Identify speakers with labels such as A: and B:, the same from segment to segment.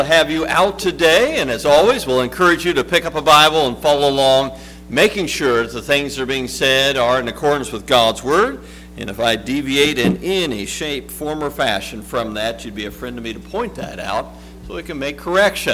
A: Have you out today, and as always, we'll encourage you to pick up a Bible and follow along, making sure that the things that are being said are in accordance with God's Word. And if I deviate in any shape, form, or fashion from that, you'd be a friend to me to point that out so we can make correction.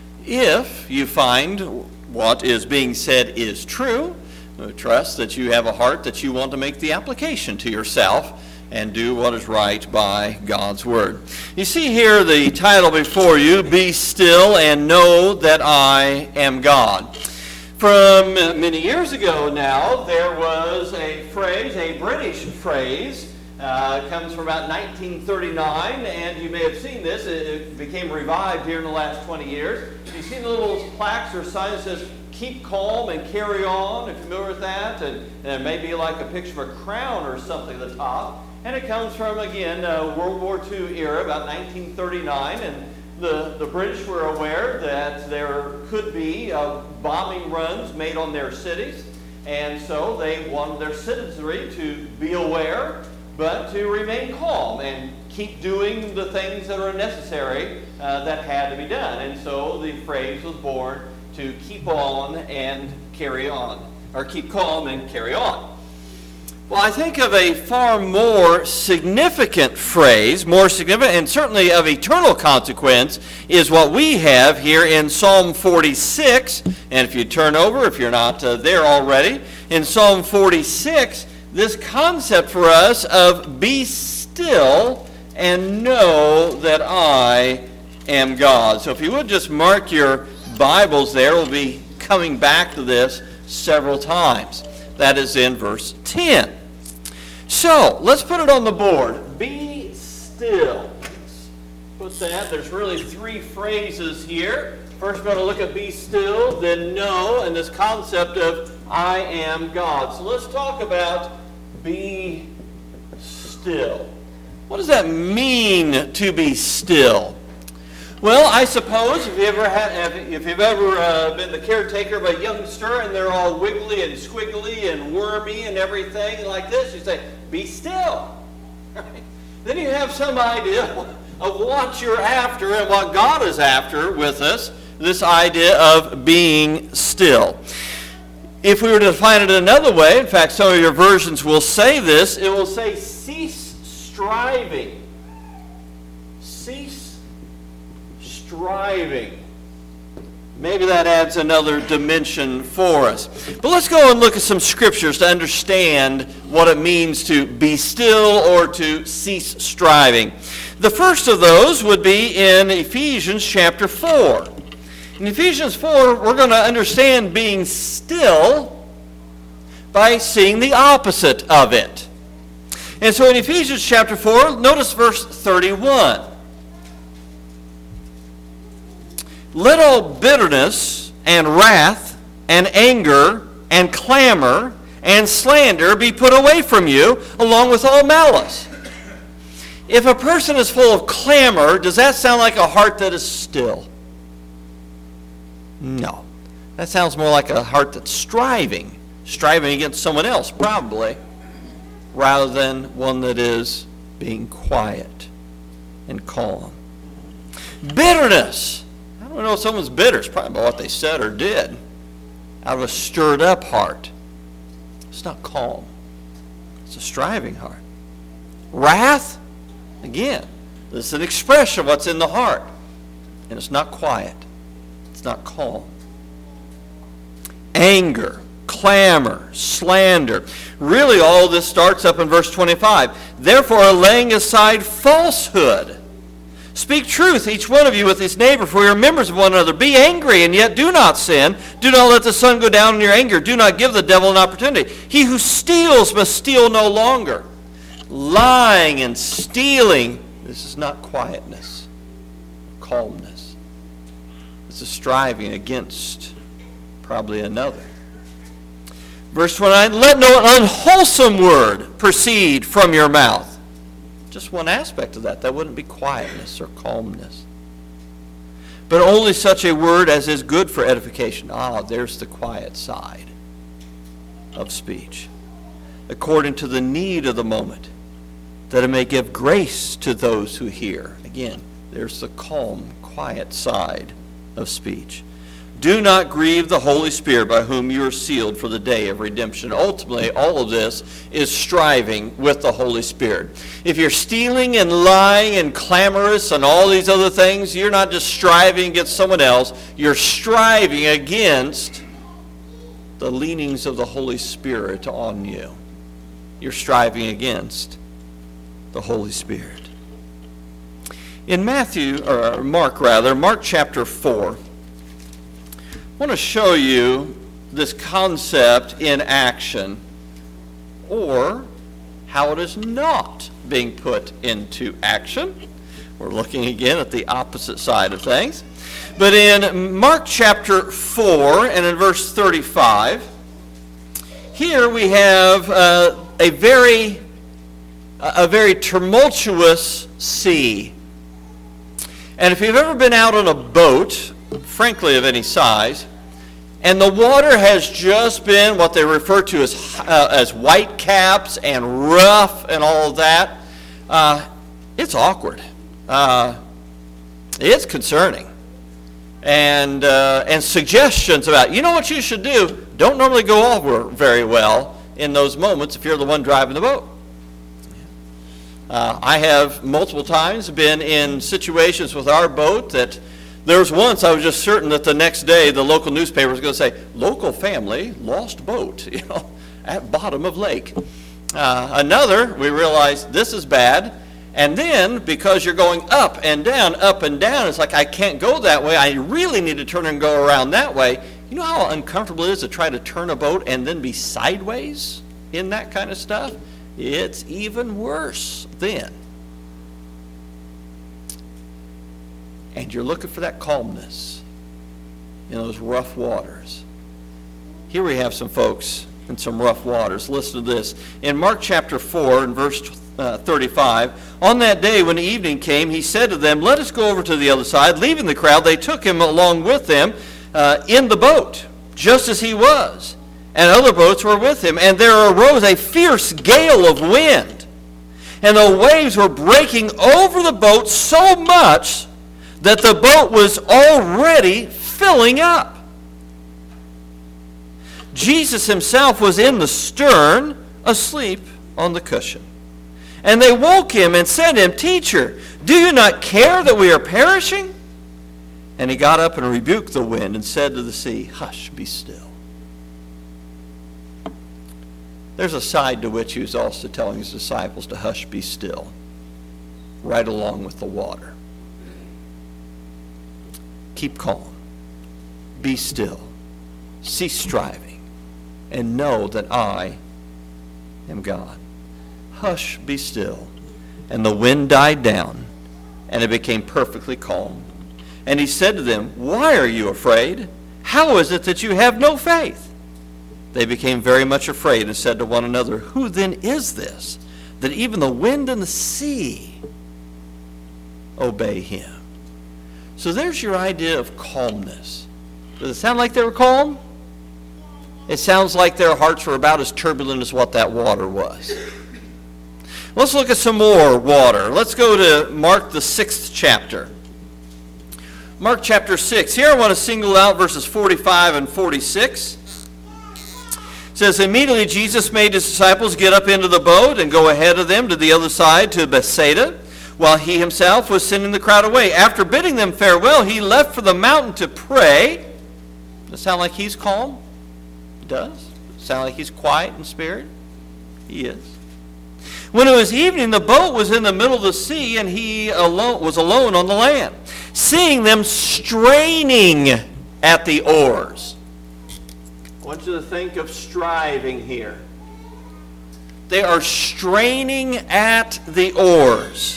A: If you find what is being said is true, I trust that you have a heart that you want to make the application to yourself and do what is right by God's Word. You see here the title before you, Be Still and Know That I Am God. From many years ago now, there was a phrase, a British phrase, comes from about 1939, and you may have seen this. It became revived here in the last 20 years. You've seen the little plaques or signs that says, keep calm and carry on. If you're familiar with that, and it may be like a picture of a crown or something at the top. And it comes from, again, World War II era, about 1939, and the British were aware that there could be bombing runs made on their cities, and so they wanted their citizenry to be aware, but to remain calm and keep doing the things that are necessary that had to be done. And so the phrase was born to keep on and carry on, or keep calm and carry on. Well, I think of a far more significant phrase, more significant and certainly of eternal consequence, is what we have here in Psalm 46. And if you turn over, if you're not there already, in Psalm 46, this concept for us of be still and know that I am God. So if you would just mark your Bibles there, we'll be coming back to this several times. That is in verse 10. So, let's put it on the board. Be still. Let's put that. There's really three phrases here. First, we're going to look at be still, then know, and this concept of I am God. So let's talk about be still. What does that mean to be still? Well, I suppose if you've ever been the caretaker of a youngster and they're all wiggly and squiggly and wormy and everything like this, you say, be still. Right? Then you have some idea of what you're after and what God is after with us, this idea of being still. If we were to define it another way, in fact, some of your versions will say this, it will say cease striving. Cease striving. Maybe that adds another dimension for us. But let's go and look at some scriptures to understand what it means to be still or to cease striving. The first of those would be in Ephesians chapter 4. In Ephesians 4, we're going to understand being still by seeing the opposite of it. And so in Ephesians chapter 4, notice verse 31. Let all bitterness and wrath and anger and clamor and slander be put away from you, along with all malice. If a person is full of clamor, does that sound like a heart that is still? No. That sounds more like a heart that's striving against someone else, probably, rather than one that is being quiet and calm. Bitterness. I don't know if someone's bitter. It's probably about what they said or did out of a stirred up heart. It's not calm. It's a striving heart. Wrath, again, this is an expression of what's in the heart. And it's not quiet. It's not calm. Anger, clamor, slander. Really all this starts up in verse 25. Therefore, laying aside falsehood, speak truth, each one of you, with his neighbor, for we are members of one another. Be angry, and yet do not sin. Do not let the sun go down in your anger. Do not give the devil an opportunity. He who steals must steal no longer. Lying and stealing, this is not quietness, calmness. This is striving against probably another. Verse 29, let no unwholesome word proceed from your mouth. Just one aspect of that wouldn't be quietness or calmness. But only such a word as is good for edification. There's the quiet side of speech. According to the need of the moment, that it may give grace to those who hear. Again, There's the calm, quiet side of speech. Do not grieve the Holy Spirit by whom you are sealed for the day of redemption. Ultimately, all of this is striving with the Holy Spirit. If you're stealing and lying and clamorous and all these other things, you're not just striving against someone else. You're striving against the leanings of the Holy Spirit on you. You're striving against the Holy Spirit. In Mark chapter 4, I want to show you this concept in action, or how it is not being put into action. We're looking again at the opposite side of things. But in Mark chapter 4 and in verse 35, here we have a very tumultuous sea. And if you've ever been out on a boat, frankly of any size, and the water has just been what they refer to as white caps and rough and all of that, it's awkward. It's concerning. And suggestions about, you know what you should do, don't normally go over very well in those moments if you're the one driving the boat. I have multiple times been in situations with our boat that there was once I was just certain that the next day the local newspaper was going to say, local family lost boat, at bottom of lake. Another, we realized this is bad. And then, because you're going up and down, it's like I can't go that way. I really need to turn and go around that way. You know how uncomfortable it is to try to turn a boat and then be sideways in that kind of stuff? It's even worse then. And you're looking for that calmness in those rough waters. Here we have some folks in some rough waters. Listen to this. In Mark chapter 4 and verse 35, on that day when evening came, he said to them, let us go over to the other side. Leaving the crowd, they took him along with them in the boat, just as he was. And other boats were with him. And there arose a fierce gale of wind, and the waves were breaking over the boat so much that the boat was already filling up. Jesus himself was in the stern, asleep on the cushion. And they woke him and said to him, Teacher, do you not care that we are perishing? And he got up and rebuked the wind and said to the sea, Hush, be still. There's a side to which he was also telling his disciples to hush, be still, right along with the water. Keep calm. Be still. Cease striving. And know that I am God. Hush, be still. And the wind died down, and it became perfectly calm. And he said to them, Why are you afraid? How is it that you have no faith? They became very much afraid and said to one another, Who then is this, that even the wind and the sea obey him? So there's your idea of calmness. Does it sound like they were calm? It sounds like their hearts were about as turbulent as what that water was. Let's look at some more water. Let's go to Mark the 6th chapter. Mark chapter 6. Here I want to single out verses 45 and 46. It says, Immediately Jesus made his disciples get up into the boat and go ahead of them to the other side to Bethsaida, while he himself was sending the crowd away. After bidding them farewell, he left for the mountain to pray. Does it sound like he's calm? It does. Does it sound like he's quiet in spirit? He is. When it was evening, the boat was in the middle of the sea, and he was alone on the land. Seeing them straining at the oars. I want you to think of striving here. They are straining at the oars.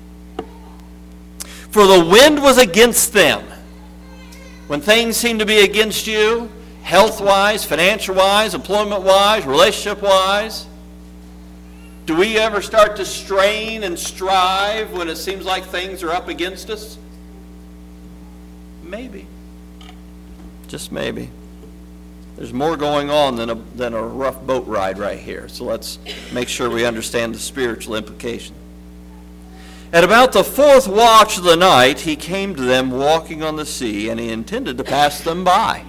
A: For the wind was against them. When things seem to be against you, health-wise, financial-wise, employment-wise, relationship-wise, do we ever start to strain and strive when it seems like things are up against us? Maybe. Just maybe. There's more going on than a rough boat ride right here. So let's make sure we understand the spiritual implication. At about the fourth watch of the night, he came to them walking on the sea, and he intended to pass them by.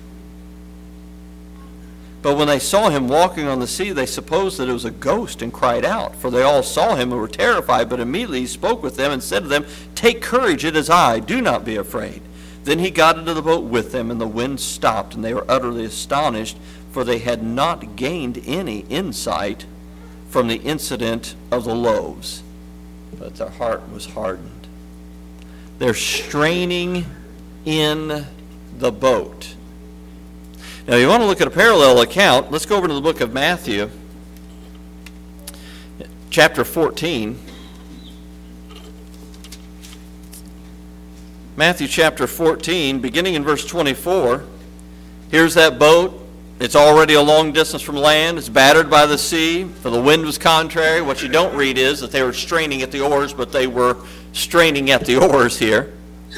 A: But when they saw him walking on the sea, they supposed that it was a ghost and cried out. For they all saw him and were terrified. But immediately he spoke with them and said to them, "Take courage, it is I. Do not be afraid." Then he got into the boat with them, and the wind stopped, and they were utterly astonished, for they had not gained any insight from the incident of the loaves. But their heart was hardened. They're straining in the boat. Now, you want to look at a parallel account. Let's go over to the book of Matthew, chapter 14. Matthew chapter 14, beginning in verse 24. Here's that boat. It's already a long distance from land. It's battered by the sea, for the wind was contrary. What you don't read is that they were straining at the oars, but they were straining at the oars here.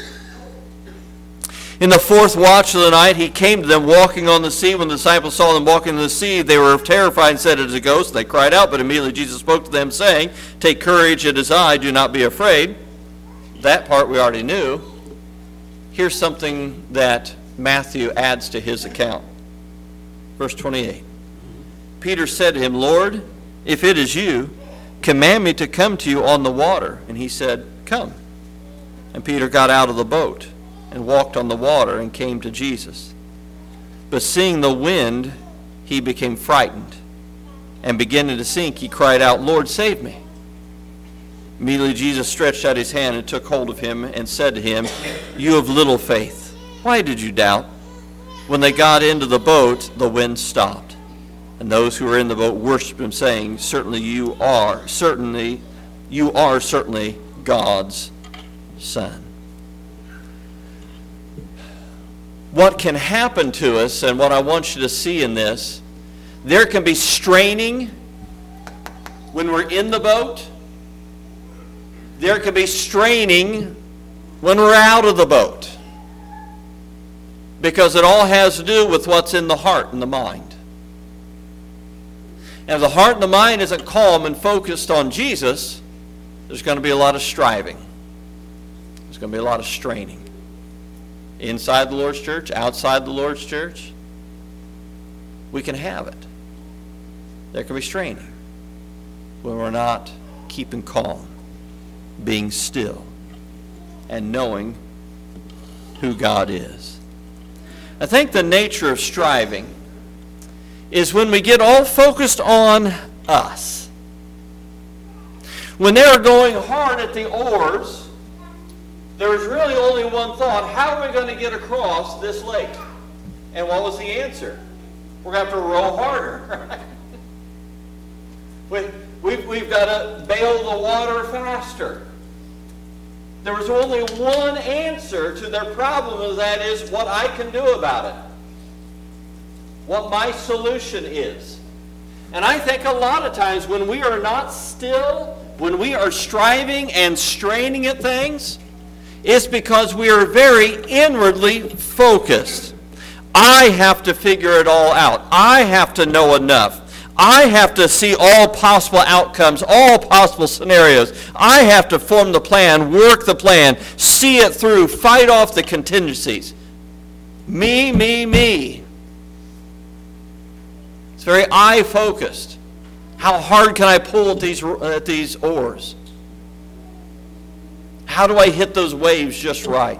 A: In the fourth watch of the night, he came to them walking on the sea. When the disciples saw them walking on the sea, they were terrified and said, "It is a ghost." They cried out, but immediately Jesus spoke to them, saying, "Take courage, it is I. Do not be afraid." That part we already knew. Here's something that Matthew adds to his account. Verse 28. Peter said to him, "Lord, if it is you, command me to come to you on the water." And he said, "Come." And Peter got out of the boat and walked on the water and came to Jesus. But seeing the wind, he became frightened. And beginning to sink, he cried out, "Lord, save me." Immediately Jesus stretched out his hand and took hold of him and said to him, "You of little faith, why did you doubt?" When they got into the boat, the wind stopped. And those who were in the boat worshiped him, saying, you are certainly God's Son." What can happen to us, and what I want you to see in this, there can be straining when we're in the boat. There can be straining when we're out of the boat. Because it all has to do with what's in the heart and the mind. And if the heart and the mind isn't calm and focused on Jesus, there's going to be a lot of striving. There's going to be a lot of straining. Inside the Lord's church, outside the Lord's church, we can have it. There can be straining when we're not keeping calm, being still, and knowing who God is. I think the nature of striving is when we get all focused on us. When they're going hard at the oars, there's really only one thought: how are we going to get across this lake? And what was the answer? We're going to have to row harder. We've got to bail the water faster. There was only one answer to their problem, and that is what I can do about it. What my solution is. And I think a lot of times when we are not still, when we are striving and straining at things, it's because we are very inwardly focused. I have to figure it all out. I have to know enough. I have to see all possible outcomes, all possible scenarios. I have to form the plan, work the plan, see it through, fight off the contingencies. Me, me, me. It's very I-focused. How hard can I pull at these oars? How do I hit those waves just right?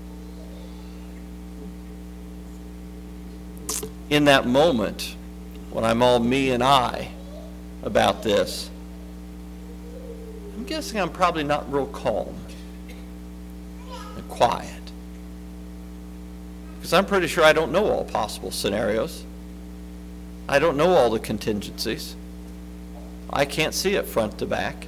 A: In that moment, when I'm all me and I about this, I'm guessing I'm probably not real calm and quiet. Because I'm pretty sure I don't know all possible scenarios. I don't know all the contingencies. I can't see it front to back.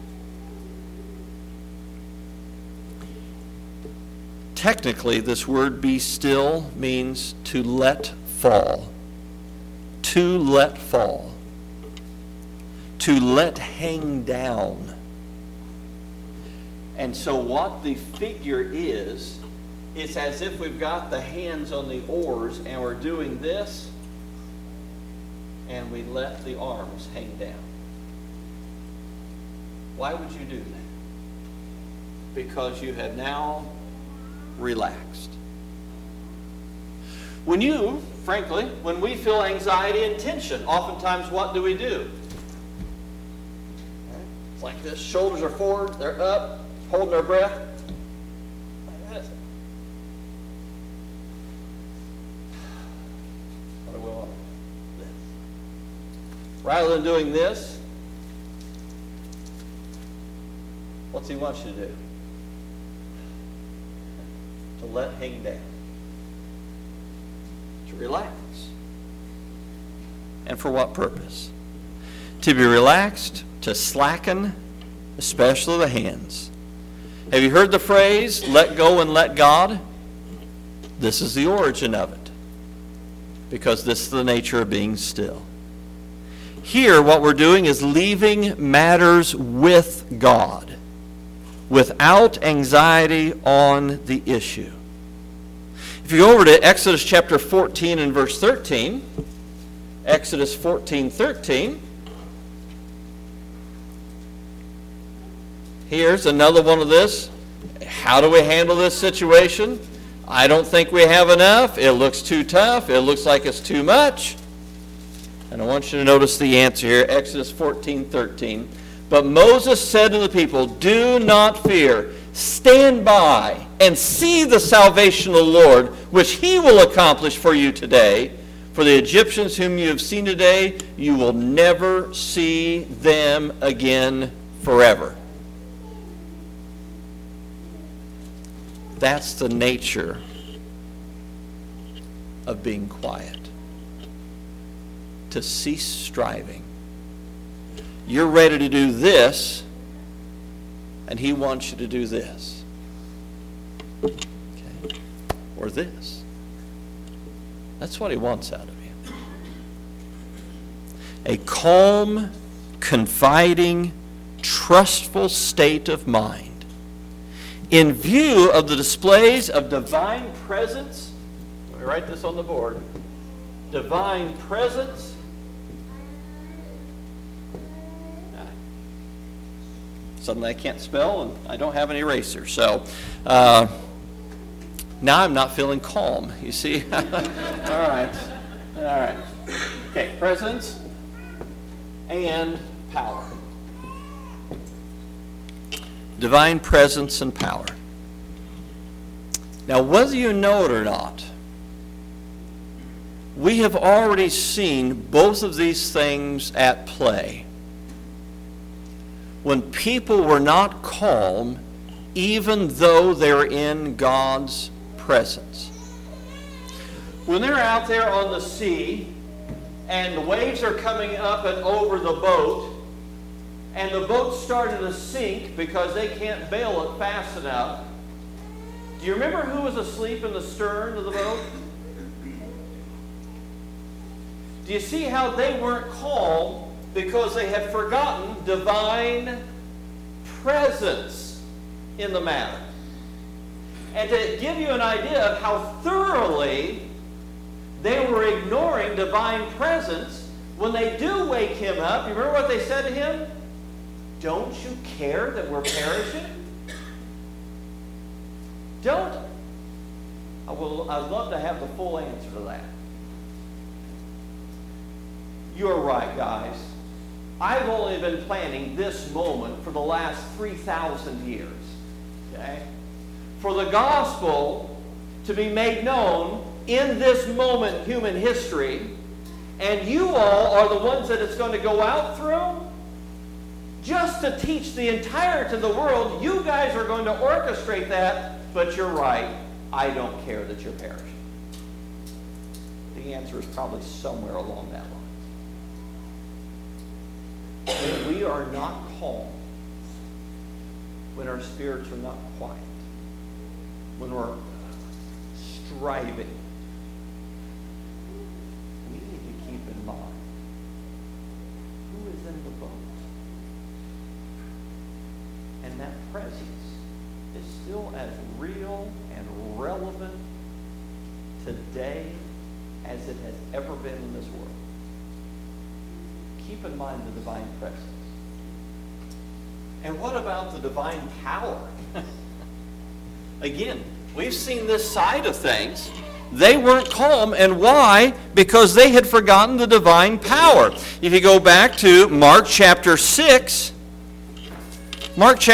A: Technically, this word "be still" means to let fall. To let fall. To let hang down. And so what the figure is, it's as if we've got the hands on the oars and we're doing this, and we let the arms hang down. Why would you do that? because you have now relaxed. When we feel anxiety and tension, oftentimes what do? It's like this. Shoulders are forward, they're up, holding their breath. Like this. Rather than doing this, what's he want you to do? To let hang down. To relax. And for what purpose? To be relaxed, to slacken, especially the hands. Have you heard the phrase, let go and let God? This is the origin of it. Because this is the nature of being still. Here, what we're doing is leaving matters with God, without anxiety on the issue. If you go over to Exodus chapter 14 and verse 13, Exodus 14:13, here's another one of this. How do we handle this situation? I don't think we have enough. It looks too tough. It looks like it's too much. And I want you to notice the answer here, Exodus 14:13. But Moses said to the people, do not fear. Stand by and see the salvation of the Lord, which he will accomplish for you today. For the Egyptians whom you have seen today, you will never see them again forever. That's the nature of being quiet. To cease striving. You're ready to do this, and he wants you to do this. Okay. Or this. That's what he wants out of you. A calm, confiding, trustful state of mind. In view of the displays of divine presence, let me write this on the board. Divine presence. Suddenly I can't spell and I don't have an eraser. So now I'm not feeling calm, you see. All right. Okay, presence and power. Divine presence and power. Now, whether you know it or not, we have already seen both of these things at play. When people were not calm, even though they're in God's presence. When they're out there on the sea, and the waves are coming up and over the boat, and the boat's starting to sink because they can't bail it fast enough, do you remember who was asleep in the stern of the boat? Do you see how they weren't calm? Because they had forgotten divine presence in the matter. And to give you an idea of how thoroughly they were ignoring divine presence, when they do wake him up, you remember what they said to him? Don't you care that we're perishing? I'd love to have the full answer to that. You're right, guys. I've only been planning this moment for the last 3,000 years. Okay? For the gospel to be made known in this moment in human history, and you all are the ones that it's going to go out through, just to teach the entirety of the world. You guys are going to orchestrate that, but you're right. I don't care that you're perishing. The answer is probably somewhere along that line. When we are not calm, when our spirits are not quiet, when we're striving, we need to keep in mind who is in the boat. And that presence is still as real and relevant today as it has ever been in this world. Keep in mind the divine presence. And what about the divine power? Again, we've seen this side of things. They weren't calm, and why? Because they had forgotten the divine power. If you go back to Mark chapter 6, what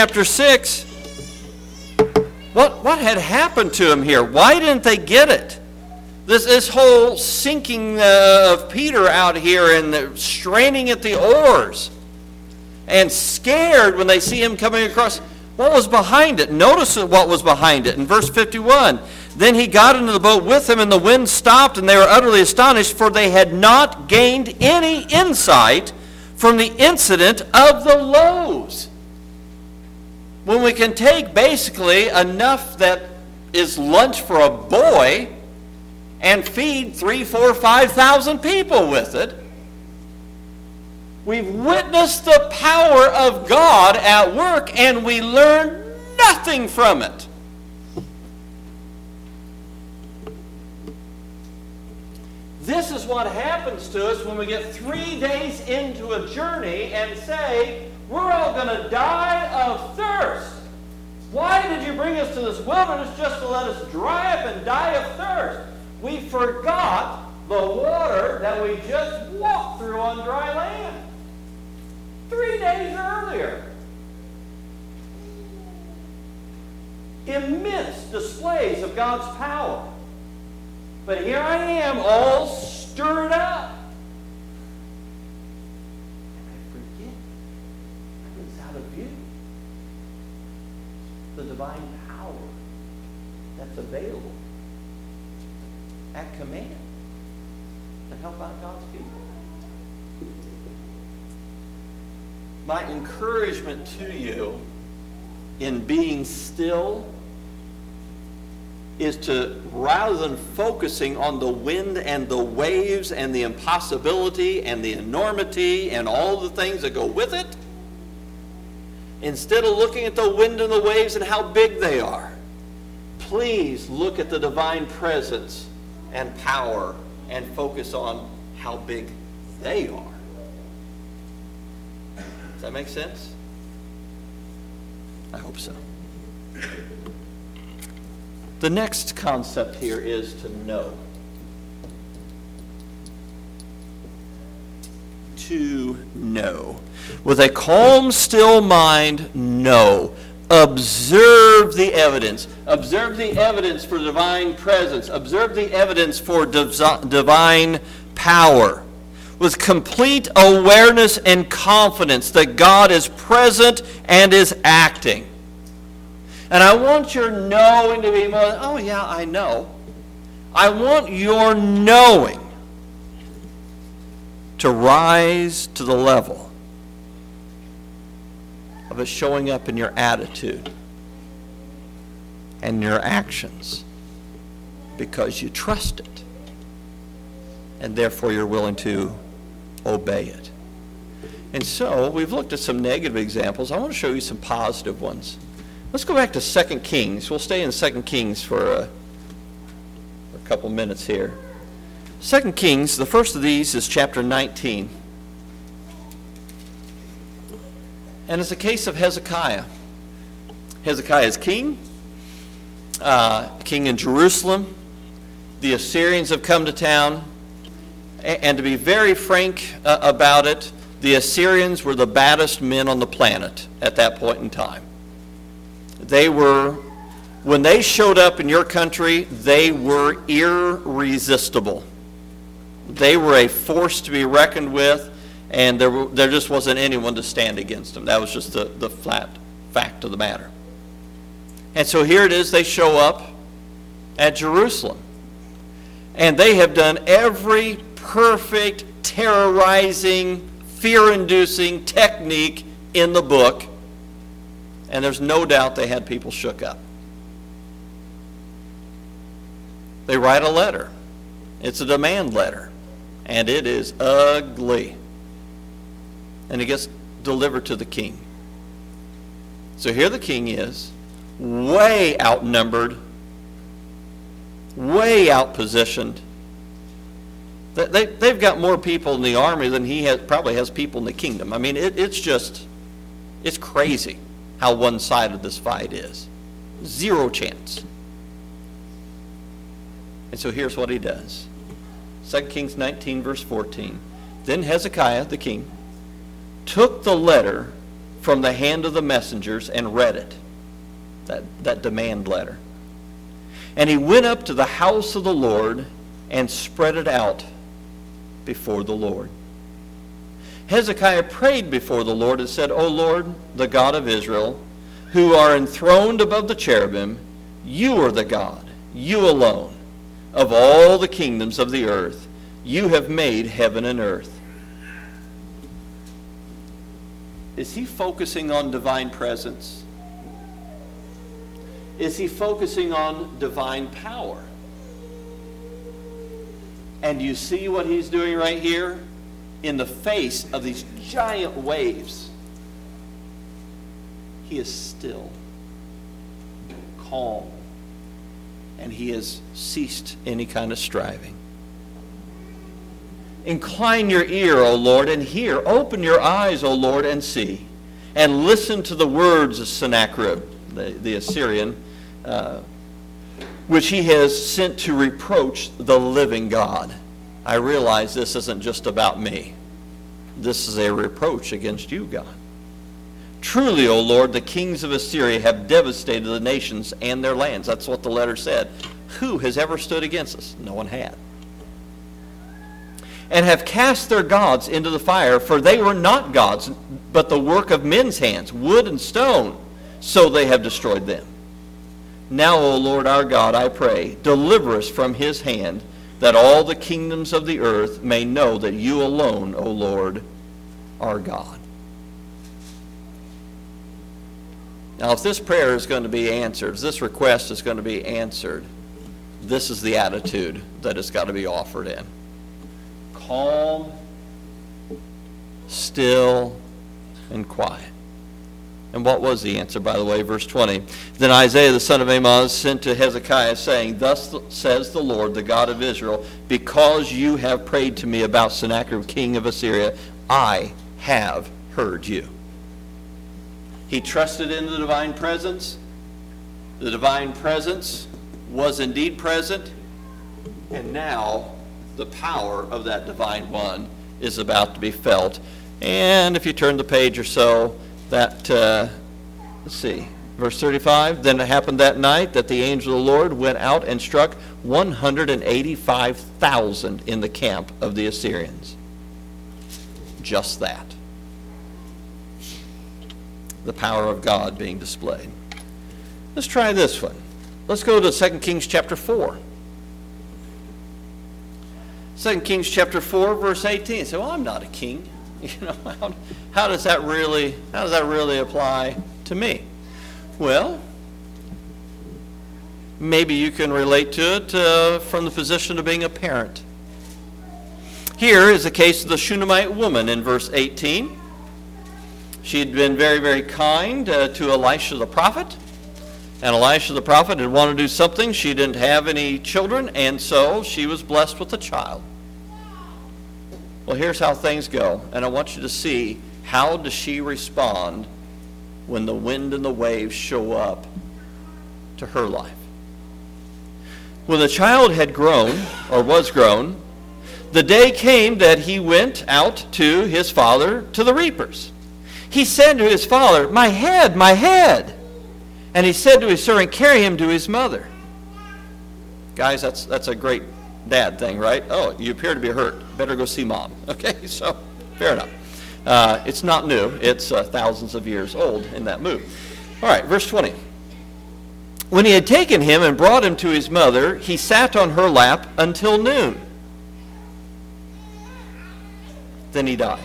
A: had happened to them here? Why didn't they get it? This whole sinking of Peter out here and straining at the oars and scared when they see him coming across. What was behind it? Notice what was behind it in verse 51. Then he got into the boat with him, and the wind stopped, and they were utterly astonished, for they had not gained any insight from the incident of the loaves. When we can take basically enough that is lunch for a boy and feed 3, 4, 5,000 people with it, we've witnessed the power of God at work, and we learn nothing from it. This is what happens to us when we get 3 days into a journey and say, we're all going to die of thirst. Why did you bring us to this wilderness just to let us dry up and die of thirst? We forgot the water that we just walked through on dry land 3 days earlier. Immense displays of God's power. But here I am, all stirred up. And I forget. It's out of view. The divine power that's available at command to help out God's people. My encouragement to you in being still is to, rather than focusing on the wind and the waves and the impossibility and the enormity and all the things that go with it, instead of looking at the wind and the waves and how big they are, please look at the divine presence and power and focus on how big they are. Does that make sense? I hope so. The next concept here is to know. To know. With a calm, still mind, know. Observe the evidence. Observe the evidence for divine presence. Observe the evidence for divine power. With complete awareness and confidence that God is present and is acting. And I want your knowing to be more, oh yeah, I know. I want your knowing to rise to the level of it showing up in your attitude and your actions because you trust it. And therefore you're willing to obey it. And so we've looked at some negative examples. I want to show you some positive ones. Let's go back to 2 Kings. We'll stay in 2 Kings for a couple minutes here. 2 Kings, the first of these is chapter 19. And it's a case of Hezekiah. Hezekiah is king in Jerusalem. The Assyrians have come to town. And to be very frank about it, the Assyrians were the baddest men on the planet at that point in time. They were, when they showed up in your country, they were irresistible. They were a force to be reckoned with, and there just wasn't anyone to stand against them. That was just the flat fact of the matter. And so here it is, they show up at Jerusalem. And they have done every perfect, terrorizing, fear-inducing technique in the book. And there's no doubt they had people shook up. They write a letter. It's a demand letter. And it is ugly. And it gets delivered to the king. So here the king is, way outnumbered, way outpositioned. They've got more people in the army than he probably has people in the kingdom. I mean, it's crazy how one-sided this fight is. Zero chance. And so here's what he does. 2 Kings 19, verse 14. Then Hezekiah, the king, took the letter from the hand of the messengers and read it, that demand letter. And he went up to the house of the Lord and spread it out before the Lord. Hezekiah prayed before the Lord and said, O Lord, the God of Israel, who are enthroned above the cherubim, you are the God, you alone, of all the kingdoms of the earth. You have made heaven and earth. Is he focusing on divine presence? Is he focusing on divine power? And you see what he's doing right here? In the face of these giant waves, he is still, calm, and he has ceased any kind of striving. Incline your ear, O Lord, and hear. Open your eyes, O Lord, and see. And listen to the words of Sennacherib, the Assyrian, which he has sent to reproach the living God. I realize this isn't just about me. This is a reproach against you, God. Truly, O Lord, the kings of Assyria have devastated the nations and their lands. That's what the letter said. Who has ever stood against us? No one had. And have cast their gods into the fire, for they were not gods, but the work of men's hands, wood and stone, so they have destroyed them. Now, O Lord our God, I pray, deliver us from his hand, that all the kingdoms of the earth may know that you alone, O Lord, are God. Now, if this prayer is going to be answered, if this request is going to be answered, this is the attitude that has got to be offered in. Calm, still, and quiet. And what was the answer, by the way? Verse 20. Then Isaiah the son of Amoz sent to Hezekiah, saying, Thus says the Lord, the God of Israel, because you have prayed to me about Sennacherib, king of Assyria, I have heard you. He trusted in the divine presence. The divine presence was indeed present. And now the power of that divine one is about to be felt. And if you turn the page or so, that, let's see, verse 35, Then it happened that night that the angel of the Lord went out and struck 185,000 in the camp of the Assyrians. Just that. The power of God being displayed. Let's try this one. Let's go to 2 Kings chapter 4. 2 Kings chapter 4, verse 18. So, well, I'm not a king. You know, how does that really apply to me? Well, maybe you can relate to it from the position of being a parent. Here is the case of the Shunammite woman in verse 18. She had been very, very kind to Elisha the prophet. And Elisha the prophet had wanted to do something. She didn't have any children, and so she was blessed with a child. Well, here's how things go. And I want you to see, how does she respond when the wind and the waves show up to her life? When the child had grown, or was grown, the day came that he went out to his father to the reapers. He said to his father, My head, my head. And he said to his servant, Carry him to his mother. Guys, that's a great dad thing, right? Oh, you appear to be hurt. Better go see mom. Okay, so fair enough. It's not new. It's thousands of years old in that move. All right, verse 20. When he had taken him and brought him to his mother, he sat on her lap until noon. Then he died.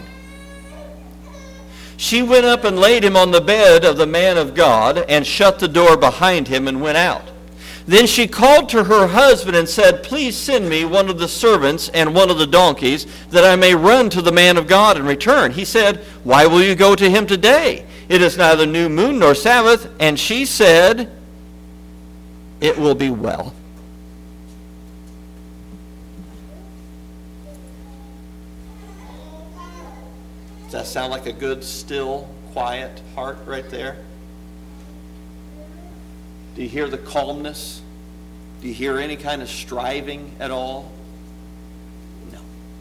A: She went up and laid him on the bed of the man of God and shut the door behind him and went out. Then she called to her husband and said, Please send me one of the servants and one of the donkeys, that I may run to the man of God and return. He said, Why will you go to him today? It is neither new moon nor Sabbath. And she said, It will be well. Does that sound like a good, still, quiet heart right there? Do you hear the calmness? Do you hear any kind of striving at all? No.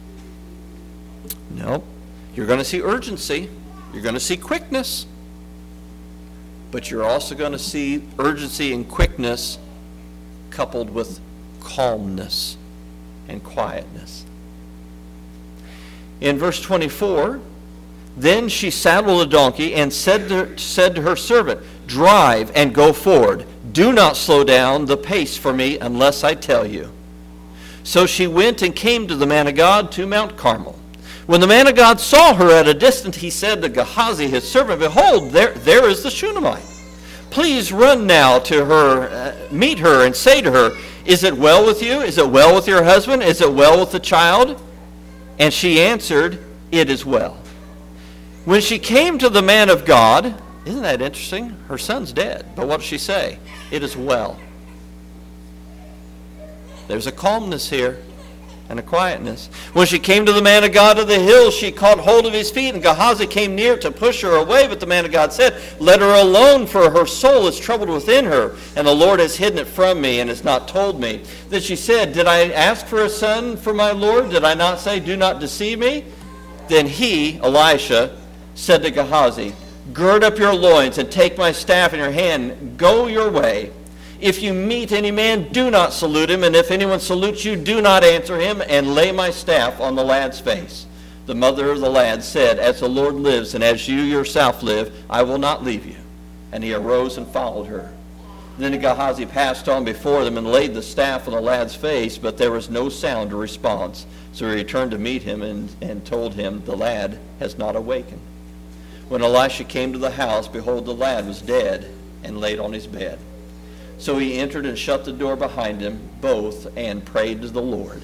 A: No. You're going to see urgency. You're going to see quickness. But you're also going to see urgency and quickness coupled with calmness and quietness. In verse 24, then she saddled a donkey and said to her servant, drive and go forward. Do not slow down the pace for me unless I tell you. So she went and came to the man of God to Mount Carmel. When the man of God saw her at a distance, he said to Gehazi, his servant, behold, there is the Shunammite. Please run now to her, meet her, and say to her, is it well with you? Is it well with your husband? Is it well with the child? And she answered, it is well. When she came to the man of God, isn't that interesting? Her son's dead, but what does she say? It is well. There's a calmness here and a quietness. When she came to the man of God of the hill, she caught hold of his feet, and Gehazi came near to push her away, but the man of God said, let her alone, for her soul is troubled within her, and the Lord has hidden it from me and has not told me. Then she said, did I ask for a son for my Lord? Did I not say, do not deceive me? Then he, Elisha, said to Gehazi, gird up your loins and take my staff in your hand. Go your way. If you meet any man, do not salute him. And if anyone salutes you, do not answer him. And lay my staff on the lad's face. The mother of the lad said, as the Lord lives and as you yourself live, I will not leave you. And he arose and followed her. Then Gehazi passed on before them and laid the staff on the lad's face, but there was no sound or response. So he returned to meet him and told him, the lad has not awakened. When Elisha came to the house, behold, the lad was dead and laid on his bed. So he entered and shut the door behind him both and prayed to the Lord.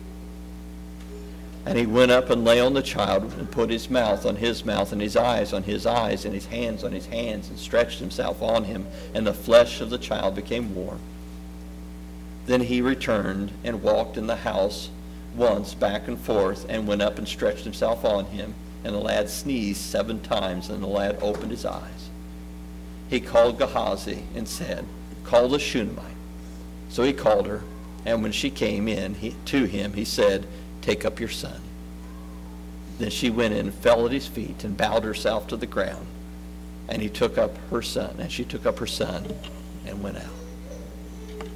A: And he went up and lay on the child and put his mouth on his mouth and his eyes on his eyes and his hands on his hands and stretched himself on him, and the flesh of the child became warm. Then he returned and walked in the house once back and forth and went up and stretched himself on him. And the lad sneezed 7 times, and the lad opened his eyes. He called Gehazi and said, call the Shunammite. So he called her, and when she came in to him, he said, take up your son. Then she went in and fell at his feet and bowed herself to the ground. And he took up her son, and she took up her son and went out.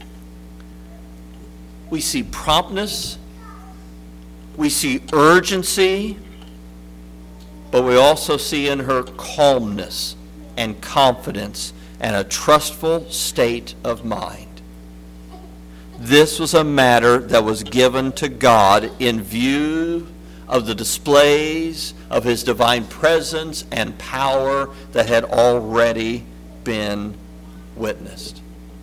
A: We see promptness. We see urgency. But we also see in her calmness and confidence and a trustful state of mind. This was a matter that was given to God in view of the displays of his divine presence and power that had already been witnessed.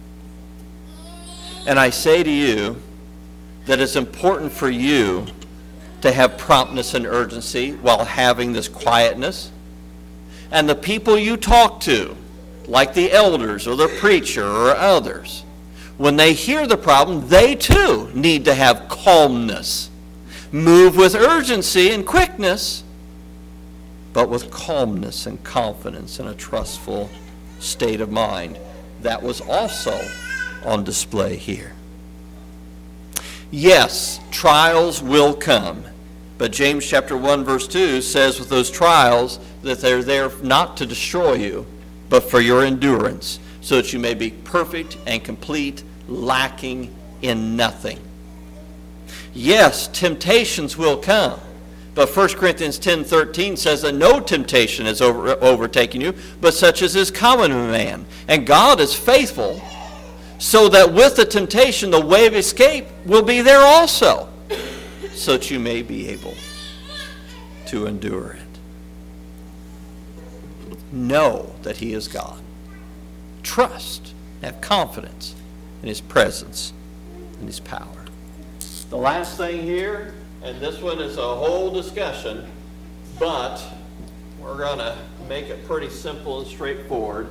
A: And I say to you that it's important for you to have promptness and urgency while having this quietness. And the people you talk to, like the elders or the preacher or others, when they hear the problem, they too need to have calmness. Move with urgency and quickness, but with calmness and confidence and a trustful state of mind. That was also on display here. Yes, trials will come. But James chapter 1 verse 2 says with those trials that they're there not to destroy you, but for your endurance, so that you may be perfect and complete, lacking in nothing. Yes, temptations will come. But 1 Corinthians 10:13 says that no temptation has overtaken you, but such as is common to man. And God is faithful, so that with the temptation, the way of escape will be there also, so that you may be able to endure it. Know that he is God. Trust, have confidence in his presence and his power. The last thing here, and this one is a whole discussion, but we're going to make it pretty simple and straightforward.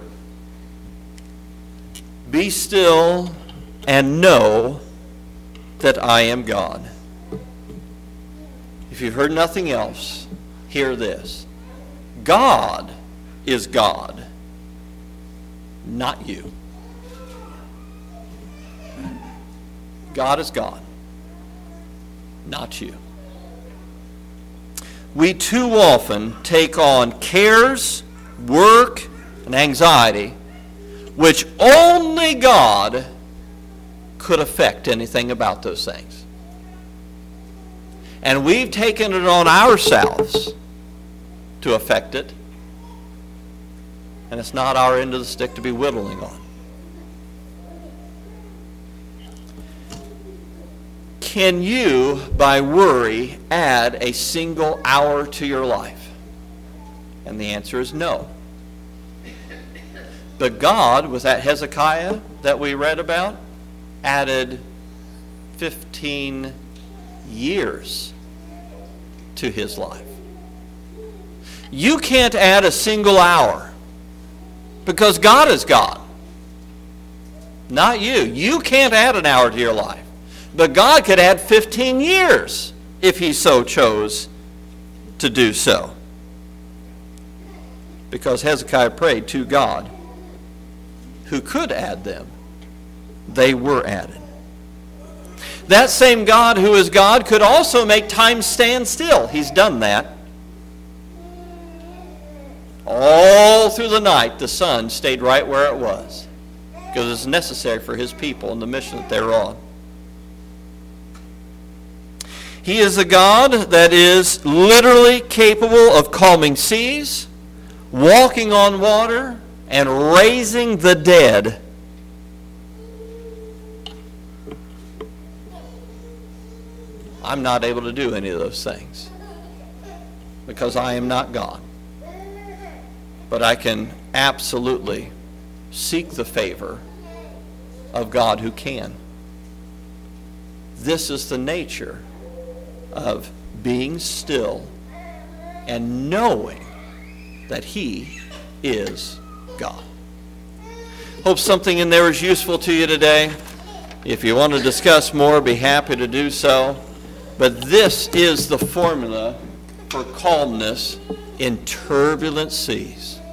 A: Be still and know that I am God. If you've heard nothing else, hear this. God is God, not you. God is God, not you. We too often take on cares, work, and anxiety, which only God could affect anything about those things. And we've taken it on ourselves to affect it, and it's not our end of the stick to be whittling on. Can you, by worry, add a single hour to your life? And the answer is no. But God, with that Hezekiah that we read about, added 15 years to his life. You can't add a single hour because God is God, not you. You can't add an hour to your life. But God could add 15 years if he so chose to do so. Because Hezekiah prayed to God who could add them. They were added. That same God who is God could also make time stand still. He's done that. All through the night, the sun stayed right where it was because it's necessary for his people and the mission that they're on. He is a God that is literally capable of calming seas, walking on water, and raising the dead. I'm not able to do any of those things because I am not God. But I can absolutely seek the favor of God who can. This is the nature of being still and knowing that he is God. Hope something in there is useful to you today. If you want to discuss more, be happy to do so. But this is the formula for calmness in turbulent seas.